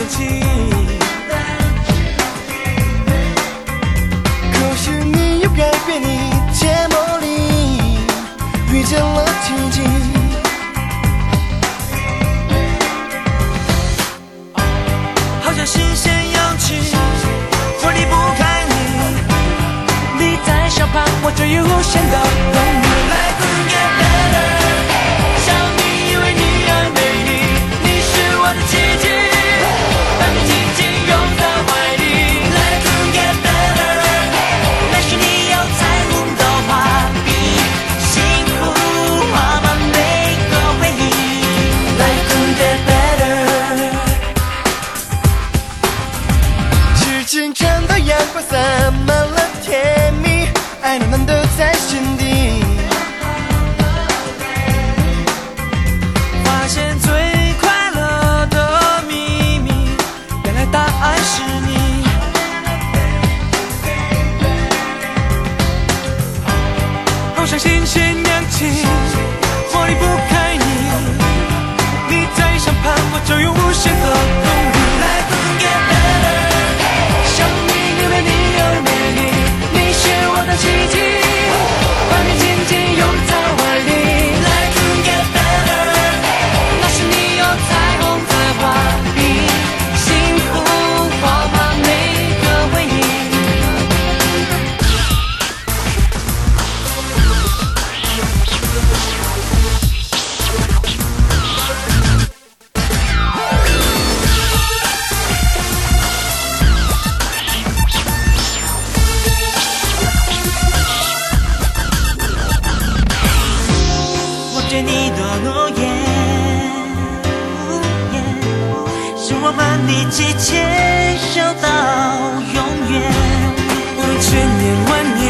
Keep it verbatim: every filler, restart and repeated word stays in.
生气。 可是你又改变一切魔力，遇见了奇迹。 好像新鲜氧气，我离不开你。你在身旁，我就有无限的动力。Life could get better， 想你因为你而美丽，你是我的奇迹，把你紧紧拥在怀里。Life could get better， 那是你有彩虹的画笔，幸福画满每个回忆。Life could get better。 是清晨的阳光洒满了甜蜜，爱暖暖的在心底。 发现最快乐的秘密，原来答案是你。好像新鲜氧气，我离不开你。你在身旁，我就有无限的动力。Life could get better， 想你因为你而美丽，你是我的奇迹，把你紧紧拥在怀里。Life could get better， 那是你有彩虹的画笔，幸福画满每个回忆。我对你的诺言，是我们一起牵手到永远，无论千年万年。